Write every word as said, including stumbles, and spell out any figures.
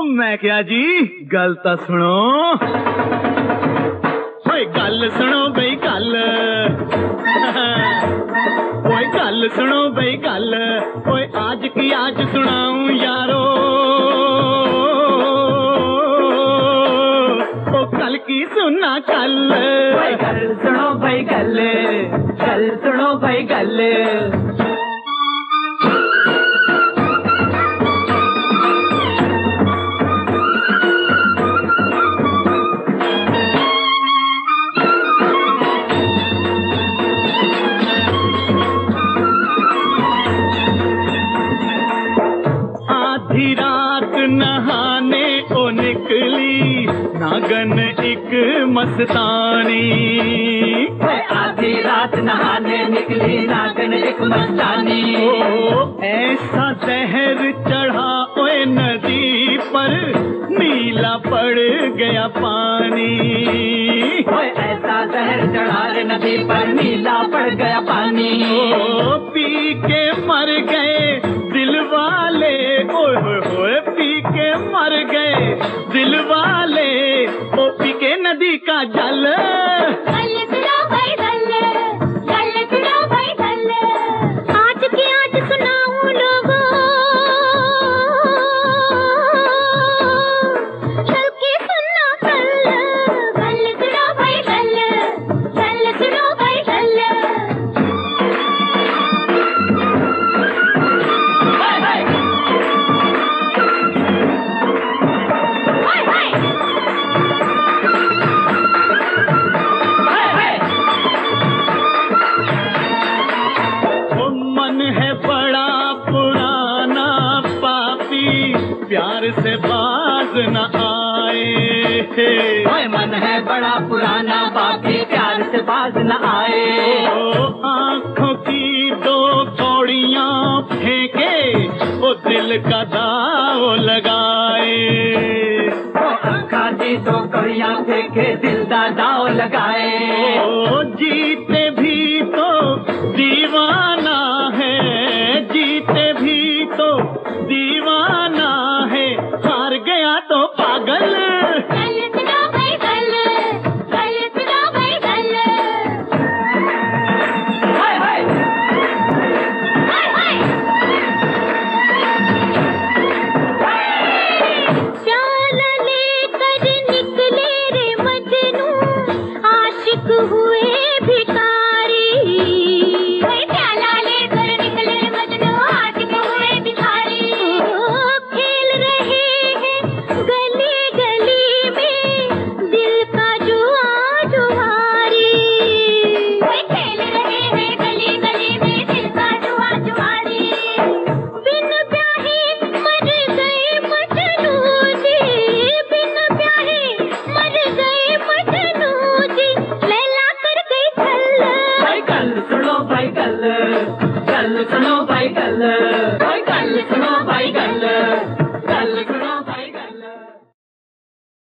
मैं क्या जी गल तो सुनो, ओए गल सुनो बई गल, ओए गल सुनो बई गल, ओए आज की आज सुनाऊं यारो, ओ कल की सुना कल। ओए गल सुनो बई गल, गल सुनो बई गल। आधी रात नहाने को निकली नागन एक मस्तानी, आधी रात नहाने निकली नागन एक मस्तानी। ओ ऐसा जहर चढ़ा ओए नदी पर नीला पड़ गया पानी, ओए ऐसा जहर चढ़ा रे नदी पर नीला पड़ गया पानी। ओ पी के मर गए दिल वाले, ओए होए होए पी के मर गए दिल वाले, ओ पी के नदी का जल। गल सुनो भाई गल, गल सुनो भाई गल, आज की आज सुनाऊं लोगों, कल की सुनना कल। गल सुनो भाई गल, गल सुनो भाई गल। हाय हाय हाय हाय हाय हाय। ओ मन है बड़ा पुराना पापी प्यार से बाज न आए, ओए मन है बड़ा पुराना पापी प्यार से बाज न आए। ओ आँखों की दो कौड़ियाँ फेंके ओ दिल का दाव लगाए, ओ आँखा दी दो कड़ियाँ फेंके दिल दा दाव लगाए। ओ जीते भी तो दीवाना है, जीते भी तो दीवाना है, हार गया तो पागल। गल सुनो भाई गल, गल सुनो भाई गल। हाय हाय हाय हाय प्याला लेकर निकले रे मजनू, आशिक हुए भिखारी। प्याला लेकर निकले मजनू, आशिक हुए भिखारी। ओ खेल रहे हैं गली गली में दिल का जुआ जुआरी। खेल रहे हैं गली गली में दिल का जुआ जुआरी। बिन ब्याहे मर गए मजनू जी, बिन ब्याहे मर गए मजनू जी, लैला कर गई छल। भाई गल सुनो भाई गल, गल सुनो भाई गल।